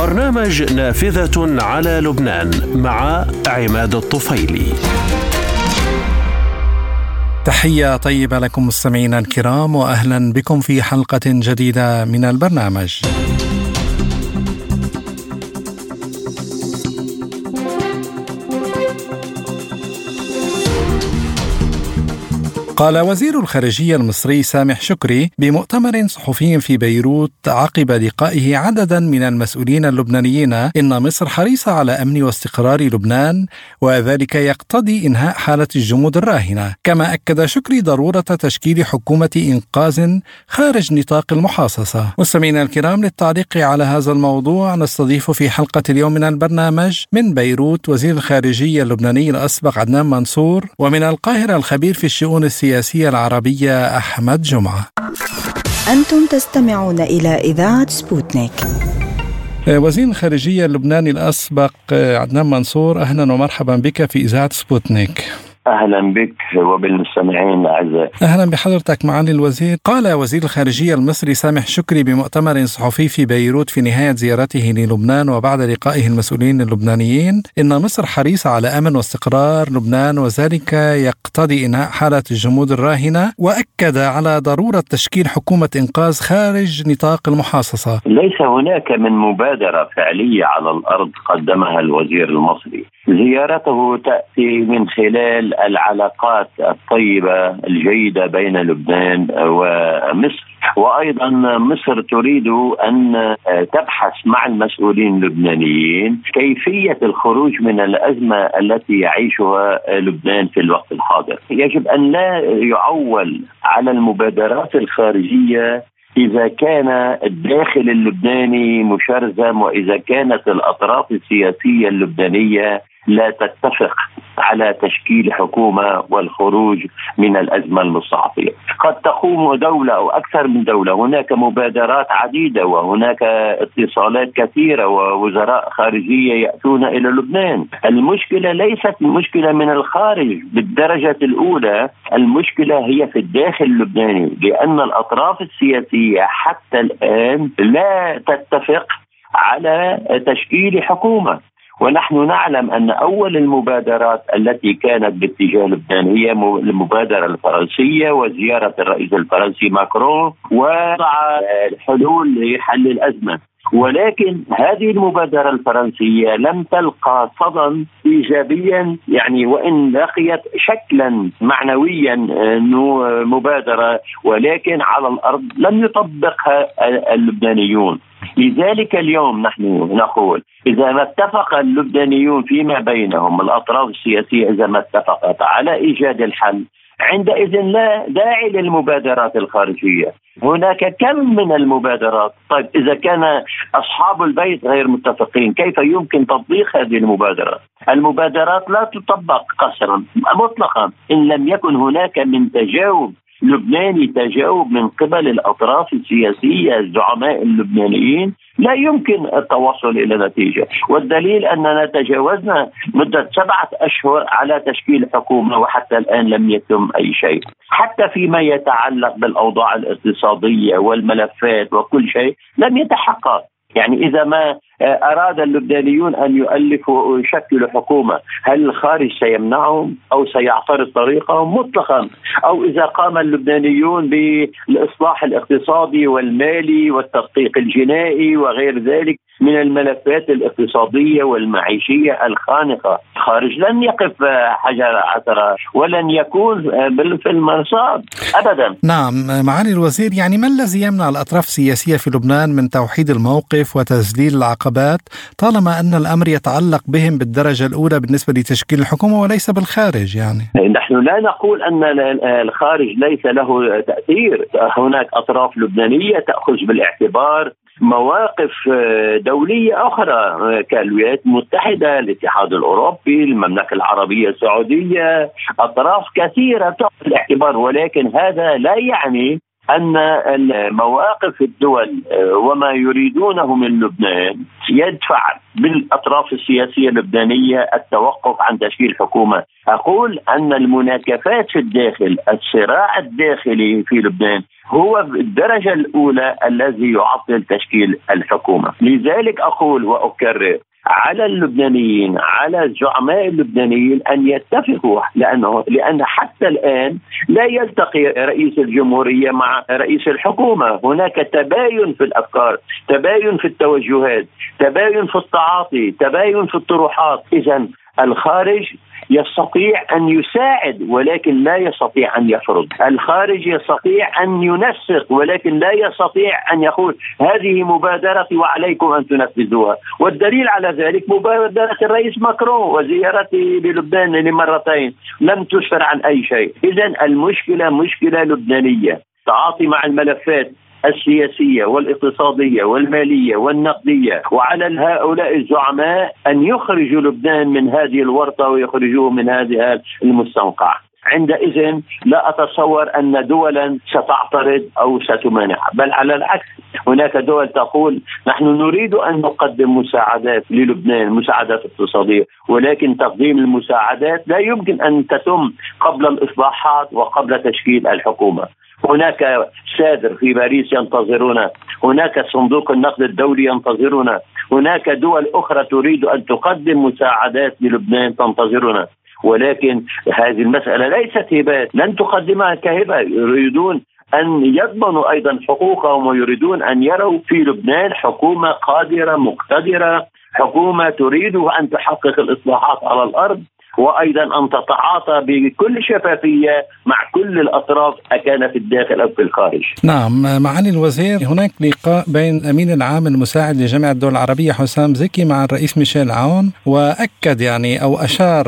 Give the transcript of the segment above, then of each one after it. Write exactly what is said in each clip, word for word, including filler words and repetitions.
برنامج نافذة على لبنان مع عماد الطفيلي. تحية طيبة لكم مستمعينا الكرام، وأهلا بكم في حلقة جديدة من البرنامج. قال وزير الخارجية المصري سامح شكري بمؤتمر صحفي في بيروت عقب لقائه عددا من المسؤولين اللبنانيين إن مصر حريصة على أمن واستقرار لبنان، وذلك يقتضي إنهاء حالة الجمود الراهنة. كما أكد شكري ضرورة تشكيل حكومة إنقاذ خارج نطاق المحاصصة. مستمعينا الكرام، للتعليق على هذا الموضوع نستضيف في حلقة اليوم من البرنامج من بيروت وزير الخارجية اللبناني الأسبق عدنان منصور، ومن القاهرة الخبير في الشؤون السياسية السياسية العربية أحمد جمعة. أنتم تستمعون إلى إذاعة سبوتنيك. وزير الخارجية اللبناني الأسبق عدنان منصور، أهلا ومرحبا بك في إذاعة سبوتنيك. أهلا بك وبالمستمعين الأعزاء. أهلا بحضرتك معالي الوزير. قال وزير الخارجية المصري سامح شكري بمؤتمر صحفي في بيروت في نهاية زيارته للبنان وبعد لقائه المسؤولين اللبنانيين إن مصر حريصة على أمن واستقرار لبنان، وذلك يقتضي إنهاء حالة الجمود الراهنة، وأكد على ضرورة تشكيل حكومة إنقاذ خارج نطاق المحاصصة. ليس هناك من مبادرة فعلية على الأرض قدمها الوزير المصري. زيارته تأتي من خلال العلاقات الطيبة الجيدة بين لبنان ومصر، وأيضا مصر تريد أن تبحث مع المسؤولين اللبنانيين كيفية الخروج من الأزمة التي يعيشها لبنان في الوقت الحاضر. يجب أن لا يعول على المبادرات الخارجية إذا كان الداخل اللبناني مشرذم، وإذا كانت الأطراف السياسية اللبنانية لا تتفق على تشكيل حكومة والخروج من الأزمة المستعصية. قد تقوم دولة أو أكثر من دولة، هناك مبادرات عديدة وهناك اتصالات كثيرة ووزراء خارجية يأتون إلى لبنان. المشكلة ليست مشكلة من الخارج بالدرجة الأولى، المشكلة هي في الداخل اللبناني، لأن الأطراف السياسية حتى الآن لا تتفق على تشكيل حكومة. ونحن نعلم أن أول المبادرات التي كانت باتجاه لبنان هي المبادرة الفرنسية وزيارة الرئيس الفرنسي ماكرون ووضع الحلول لحل الأزمة، ولكن هذه المبادرة الفرنسية لم تلقى صدى إيجابيا، يعني وإن لقيت شكلا معنويا أنه مبادرة، ولكن على الأرض لم يطبقها اللبنانيون. لذلك اليوم نحن نقول إذا ما اتفق اللبنانيون فيما بينهم، الأطراف السياسية إذا ما اتفقت على إيجاد الحل، عندئذ لا داعي للمبادرات الخارجية. هناك كم من المبادرات. طيب إذا كان أصحاب البيت غير متفقين، كيف يمكن تطبيق هذه المبادرات؟ المبادرات لا تطبق قسرا مطلقا إن لم يكن هناك من تجاوب لبناني، تجاوب من قبل الأطراف السياسية الزعماء اللبنانيين، لا يمكن التوصل إلى نتيجة. والدليل أننا تجاوزنا مدة سبعة أشهر على تشكيل حكومة وحتى الآن لم يتم أي شيء، حتى فيما يتعلق بالأوضاع الاقتصادية والملفات وكل شيء لم يتحقق. يعني إذا ما أراد اللبنانيون أن يؤلفوا ويشكلوا حكومة، هل الخارج سيمنعهم أو سيعترض طريقهم؟ مطلقا. أو إذا قام اللبنانيون بالإصلاح الاقتصادي والمالي والتدقيق الجنائي وغير ذلك من الملفات الاقتصادية والمعيشية الخانقة، الخارج لن يقف حجر عثرة ولن يكون في المرصاد أبدا. نعم معالي الوزير، يعني ما الذي يمنع الأطراف السياسية في لبنان من توحيد الموقف وتذليل العقبات طالما أن الأمر يتعلق بهم بالدرجة الأولى بالنسبة لتشكيل الحكومة وليس بالخارج؟ يعني نحن لا نقول أن الخارج ليس له تأثير، هناك أطراف لبنانية تأخذ بالاعتبار مواقف دولية أخرى كالولايات المتحدة، الاتحاد الأوروبي، المملكة العربية السعودية، أطراف كثيرة تأخذ بالاعتبار، ولكن هذا لا يعني أن مواقف الدول وما يريدونه من لبنان يدفع بالأطراف السياسية اللبنانية التوقف عن تشكيل حكومة. أقول أن المناكفات في الداخل، الصراع الداخلي في لبنان هو بالدرجة الأولى الذي يعطل تشكيل الحكومة. لذلك أقول وأكرر على اللبنانيين، على الزعماء اللبنانيين أن يتفقوا، لأنه لأن حتى الآن لا يلتقي رئيس الجمهورية مع رئيس الحكومة. هناك تباين في الأفكار، تباين في التوجهات، تباين في التعاطي، تباين في الطروحات. إذن الخارج يستطيع أن يساعد ولكن لا يستطيع أن يفرض. الخارج يستطيع أن ينسق ولكن لا يستطيع أن يقول هذه مبادرتي وعليكم أن تنفذوها. والدليل على ذلك مبادرة الرئيس ماكرون وزيارته للبنان لمرتين لم تسفر عن أي شيء. إذن المشكلة مشكلة لبنانية، تعاطي مع الملفات السياسية والاقتصادية والمالية والنقدية، وعلى هؤلاء الزعماء أن يخرجوا لبنان من هذه الورطة ويخرجوه من هذه المستنقع. عندئذ لا أتصور أن دولا ستعترض أو ستمانع، بل على العكس هناك دول تقول نحن نريد أن نقدم مساعدات للبنان، مساعدات اقتصادية، ولكن تقديم المساعدات لا يمكن أن تتم قبل الإصلاحات وقبل تشكيل الحكومة. هناك سادر في باريس ينتظرنا، هناك صندوق النقد الدولي ينتظرنا، هناك دول أخرى تريد أن تقدم مساعدات للبنان تنتظرنا، ولكن هذه المسألة ليست هبات، لن تقدمها كهبة. يريدون أن يضمنوا أيضا حقوقهم ويريدون أن يروا في لبنان حكومة قادرة مقتدرة، حكومة تريد أن تحقق الإصلاحات على الأرض، وأيضا أن تتعاطى بكل شفافية مع كل الأطراف أكان في الداخل أو في الخارج. نعم معالي الوزير، هناك لقاء بين الأمين العام المساعد لجامعة الدول العربية حسام زكي مع الرئيس ميشيل عون، وأكد يعني أو أشار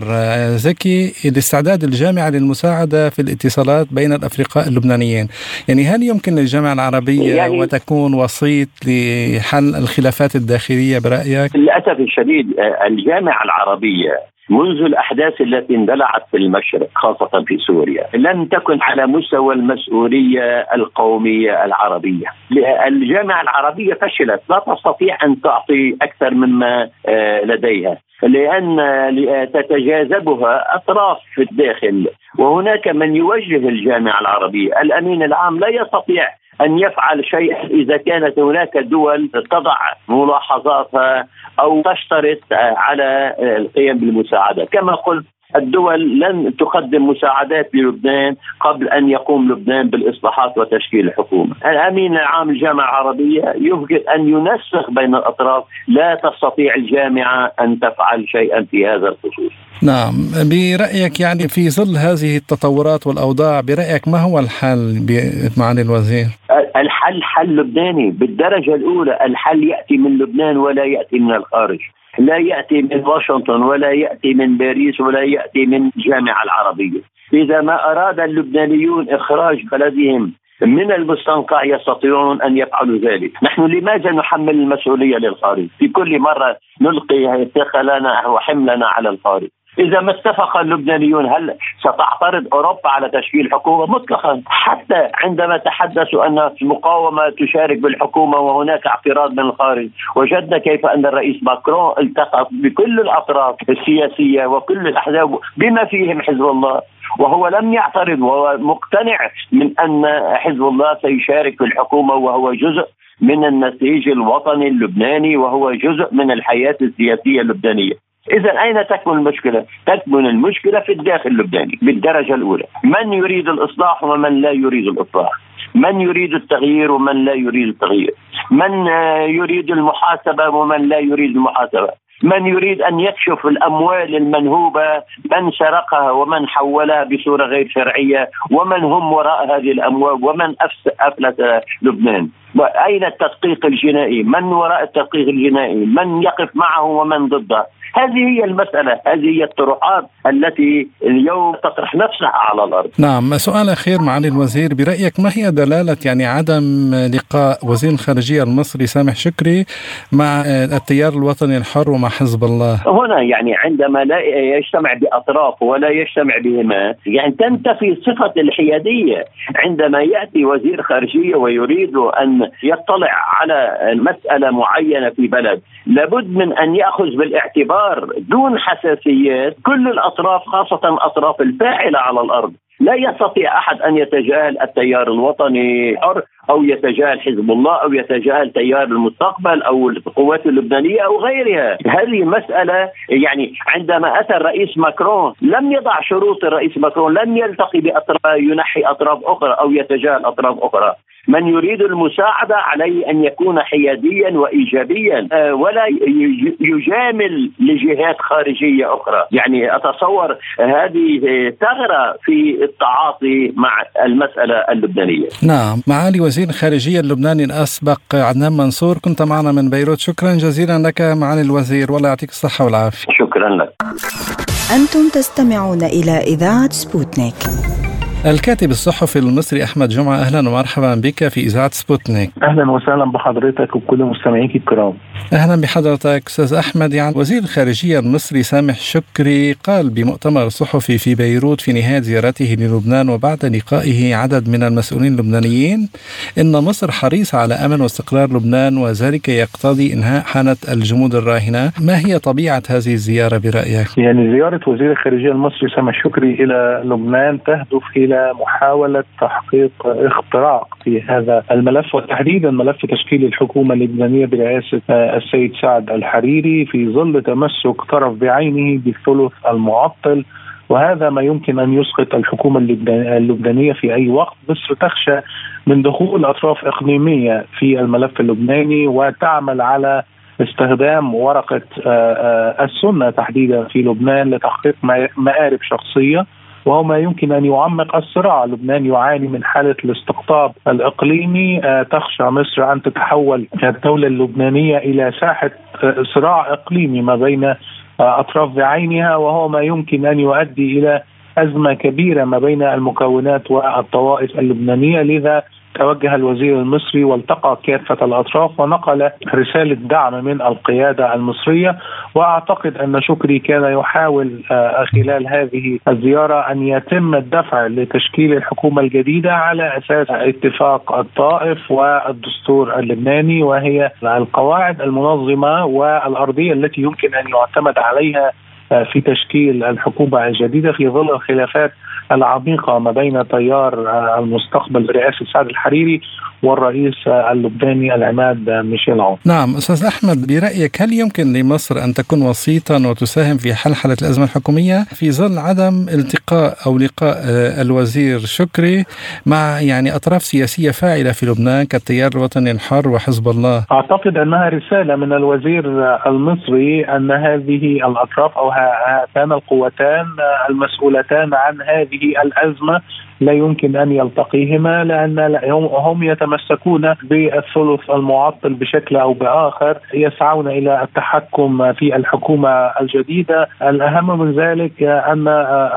زكي لاستعداد الجامعة للمساعدة في الاتصالات بين الأفرقاء اللبنانيين. يعني هل يمكن للجامعة العربية يعني وتكون وسيط لحل الخلافات الداخلية برأيك؟ للأسف الشديد الجامعة العربية منذ الأحداث التي اندلعت في المشرق خاصة في سوريا لم تكن على مستوى المسؤولية القومية العربية. الجامعة العربية فشلت، لا تستطيع أن تعطي أكثر مما لديها، لأن تتجاذبها أطراف في الداخل، وهناك من يوجه الجامعة العربية. الأمين العام لا يستطيع أن يفعل شيء إذا كانت هناك دول تضع ملاحظاتها أو تشترط على القيام بالمساعدة. كما قلت الدول لن تقدم مساعدات للبنان قبل أن يقوم لبنان بالإصلاحات وتشكيل الحكومة. الأمين العام للجامعة العربية يمكن أن ينسق بين الأطراف، لا تستطيع الجامعة أن تفعل شيئا في هذا الخصوص. نعم، برأيك يعني في ظل هذه التطورات والأوضاع، برأيك ما هو الحل معالي الوزير؟ الحل حل لبناني بالدرجة الأولى. الحل يأتي من لبنان ولا يأتي من الخارج، لا يأتي من واشنطن ولا يأتي من باريس ولا يأتي من الجامعة العربية. إذا ما أراد اللبنانيون إخراج بلدهم من المستنقع يستطيعون أن يفعلوا ذلك. نحن لماذا نحمل المسؤولية للخارج؟ في كل مرة نلقي ثقلنا وحملنا على الخارج. إذا ما اتفق اللبنانيون هل ستعترض أوروبا على تشكيل حكومة؟ مطلقا. حتى عندما تحدثوا أن المقاومة تشارك بالحكومة وهناك اعتراض من الخارج، وجدنا كيف أن الرئيس ماكرون التقى بكل الأطراف السياسية وكل الأحزاب بما فيهم حزب الله، وهو لم يعترض، وهو مقتنع من أن حزب الله سيشارك في الحكومة، وهو جزء من النسيج الوطني اللبناني، وهو جزء من الحياة السياسية اللبنانية. إذا أين تكمن المشكلة؟ تكمن المشكلة في الداخل اللبناني بالدرجة الأولى. من يريد الإصلاح ومن لا يريد الإصلاح، من يريد التغيير ومن لا يريد التغيير، من يريد المحاسبة ومن لا يريد المحاسبة، من يريد أن يكشف الأموال المنهوبة، من سرقها ومن حولها بصورة غير شرعية، ومن هم وراء هذه الأموال، ومن أفلت لبنان. أين التدقيق الجنائي؟ من وراء التدقيق الجنائي؟ من يقف معه ومن ضده؟ هذه هي المسألة، هذه هي الطروحات التي اليوم تطرح نفسها على الأرض. نعم، سؤال أخير معالي الوزير، برأيك ما هي دلالة يعني عدم لقاء وزير الخارجية المصري سامح شكري مع التيار الوطني الحر ومع حزب الله؟ هنا يعني عندما لا يجتمع بأطراف ولا يجتمع بهما يعني تنتفي صفة الحيادية. عندما يأتي وزير خارجية ويريد أن يطلع على مسألة معينة في بلد لابد من أن يأخذ بالاعتبار دون حساسيات كل الأطراف، خاصة الأطراف الفاعلة على الأرض. لا يستطيع أحد أن يتجاهل التيار الوطني الحر أو يتجاهل حزب الله أو يتجاهل تيار المستقبل أو القوات اللبنانية أو غيرها. هذه مسألة يعني عندما أتى الرئيس ماكرون لم يضع شروط. الرئيس ماكرون لم يلتقي بأطراف، ينحي أطراف أخرى أو يتجاهل أطراف أخرى. من يريد المساعدة عليه أن يكون حياديا وإيجابيا ولا يجامل لجهات خارجية أخرى. يعني أتصور هذه ثغرة في التعاطي مع المسألة اللبنانية. نعم، معالي وزير الخارجية اللبناني الأسبق عدنان منصور، كنت معنا من بيروت. شكرا جزيلا لك معالي الوزير، والله يعطيك الصحة والعافية. شكرا لك. أنتم تستمعون إلى إذاعة سبوتنيك. الكاتب الصحفي المصري أحمد جمعة، أهلا ومرحبا بك في إذاعة سبوتنيك. أهلا وسهلا بحضرتك وكل مستمعيك الكرام. أهلا بحضرتك أستاذ أحمد. يعني وزير الخارجية المصري سامح شكري قال بمؤتمر صحفي في بيروت في نهاية زيارته للبنان وبعد لقائه عدد من المسؤولين اللبنانيين إن مصر حريصة على أمن واستقرار لبنان وذلك يقتضي إنهاء حالة الجمود الراهنة. ما هي طبيعة هذه الزيارة برأيك؟ يعني زيارة وزير الخارجية المصري سامح شكري إلى لبنان تهدف إلى محاولة تحقيق اختراق في هذا الملف، وتحديدا ملف تشكيل الحكومة اللبنانية برئاسة السيد سعد الحريري في ظل تمسك طرف بعينه بالثلث المعطل، وهذا ما يمكن أن يسقط الحكومة اللبنانية في أي وقت. مصر تخشى من دخول أطراف إقليمية في الملف اللبناني وتعمل على استخدام ورقة السنة تحديدا في لبنان لتحقيق مآرب شخصية، وهو ما يمكن أن يعمق الصراع. لبنان يعاني من حالة الاستقطاب الإقليمي، تخشى مصر أن تتحول الدولة اللبنانية إلى ساحة صراع إقليمي ما بين أطراف بعينها، وهو ما يمكن أن يؤدي إلى أزمة كبيرة ما بين المكونات والطوائف اللبنانية. لذا توجه الوزير المصري والتقى كافة الأطراف ونقل رسالة دعم من القيادة المصرية. وأعتقد أن شكري كان يحاول خلال هذه الزيارة أن يتم الدفع لتشكيل الحكومة الجديدة على أساس اتفاق الطائف والدستور اللبناني، وهي القواعد المنظمة والأرضية التي يمكن أن يعتمد عليها في تشكيل الحكومة الجديدة في ظل الخلافات العميقة ما بين تيار المستقبل برئاسة سعد الحريري والرئيس اللبناني العماد ميشيل عون. نعم أستاذ أحمد، برأيك هل يمكن لمصر أن تكون وسيطا وتساهم في حل حالة الأزمة الحكومية في ظل عدم التقاء أو لقاء الوزير شكري مع يعني أطراف سياسية فاعلة في لبنان كالتيار الوطني الحر وحزب الله؟ أعتقد أنها رسالة من الوزير المصري أن هذه الأطراف أو هاتان القوتان المسؤولتان عن هذه الأزمة لا يمكن أن يلتقيهما، لأن هم يتمسكون بالثلث المعطل بشكل أو بآخر، يسعون إلى التحكم في الحكومة الجديدة. الأهم من ذلك أن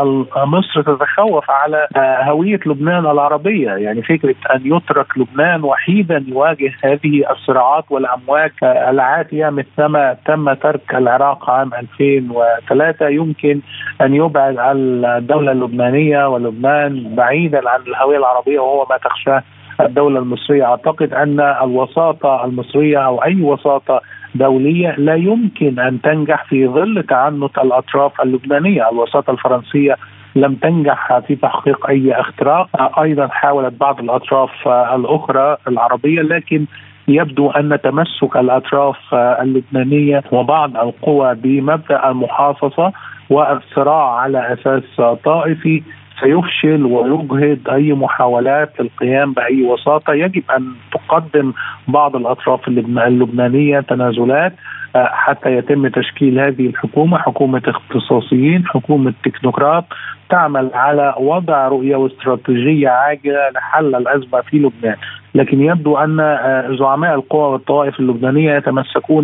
مصر تتخوف على هوية لبنان العربية، يعني فكرة أن يترك لبنان وحيدا يواجه هذه الصراعات والأمواج العاتية مثلما تم ترك العراق عام ألفين وثلاثة يمكن أن يبعد الدولة اللبنانية ولبنان بعيدا عن الهوية العربية، وهو ما تخشاه الدولة المصرية. أعتقد أن الوساطة المصرية أو أي وساطة دولية لا يمكن أن تنجح في ظل تعنت الأطراف اللبنانية. الوساطة الفرنسية لم تنجح في تحقيق أي اختراق، أيضا حاولت بعض الأطراف الأخرى العربية، لكن يبدو أن تمسك الأطراف اللبنانية وبعض القوى بمبدأ المحاصصة والصراع على أساس طائفي سيفشل ويجهض أي محاولات القيام بأي وساطة. يجب أن تقدم بعض الأطراف اللبنانية تنازلات حتى يتم تشكيل هذه الحكومة، حكومة اختصاصيين، حكومة تكنوقراط تعمل على وضع رؤية واستراتيجية عاجلة لحل الأزمة في لبنان. لكن يبدو أن زعماء القوى والطوائف اللبنانية يتمسكون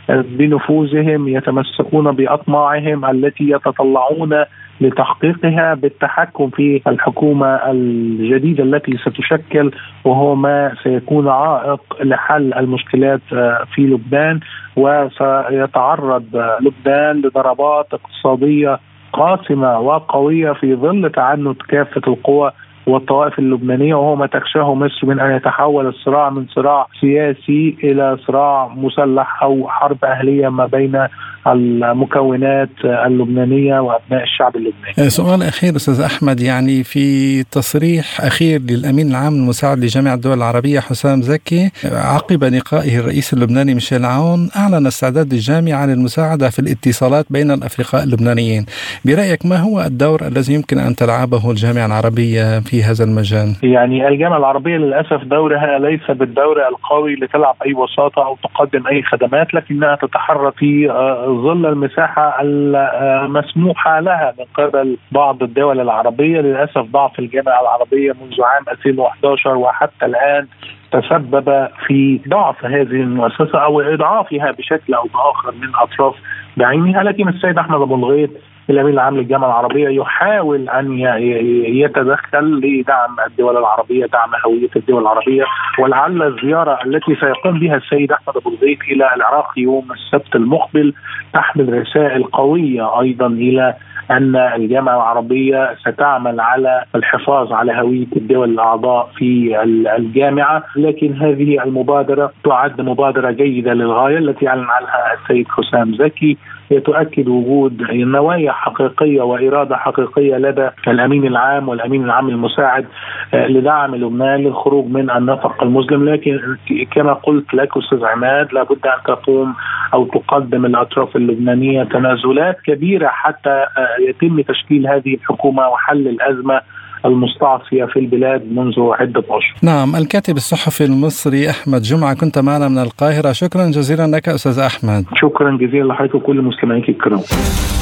بنفوذهم، يتمسكون بأطماعهم التي يتطلعون لتحقيقها بالتحكم في الحكومة الجديدة التي ستشكل، وهو ما سيكون عائق لحل المشكلات في لبنان. وسيتعرض لبنان لضربات اقتصادية قاسمة وقوية في ظل تعنت كافة القوى والطوائف اللبنانية، وهو ما تخشاه مصر من أن يتحول الصراع من صراع سياسي إلى صراع مسلح أو حرب أهلية ما بين المكونات اللبنانية وأبناء الشعب اللبناني. سؤال أخير أستاذ أحمد، يعني في تصريح أخير للأمين العام المساعد لجامعة الدول العربية حسام زكي عقب لقائه الرئيس اللبناني ميشيل عون، أعلن استعداد الجامعة للمساعدة في الاتصالات بين الأفرقاء اللبنانيين. برأيك ما هو الدور الذي يمكن أن تلعبه الجامعة العربية في هذا المجال؟ يعني الجامعة العربية للأسف دورها ليس بالدور القوي لتلعب أي وساطة أو تقدم أي خدمات، لكنها تتحرك في ظل المساحة المسموحة لها من قبل بعض الدول العربية. للأسف ضعف الجامعة العربية منذ عام ألفين وأحد عشر وحتى الآن تسبب في ضعف هذه المؤسسة أو إضعافها بشكل أو بآخر من أطراف بعينها. لكن السيد أحمد أبو الغيط الأمين العام للجامعة العربية يحاول أن يتدخل لدعم الدول العربية، دعم هوية الدول العربية. ولعل الزيارة التي سيقوم بها السيد أحمد أبو الغيط إلى العراق يوم السبت المقبل تحمل رسائل قوية أيضا إلى أن الجامعة العربية ستعمل على الحفاظ على هوية الدول الأعضاء في الجامعة. لكن هذه المبادرة تعد مبادرة جيدة للغاية التي أعلن عنها السيد حسام زكي، تؤكد وجود نوايا حقيقية وإرادة حقيقية لدى الأمين العام والأمين العام المساعد لدعم لبنان للخروج من النفق المظلم. لكن كما قلت لك أستاذ عماد، لابد أن تقوم أو تقدم الأطراف اللبنانية تنازلات كبيرة حتى يتم تشكيل هذه الحكومة وحل الأزمة المستعصية في البلاد منذ عدة أشهر. نعم، الكاتب الصحفي المصري أحمد جمعة كنت معنا من القاهرة. شكرا جزيلا لك أستاذ أحمد. شكرا جزيلا لحضرتك وكل مستمعيك الكرام.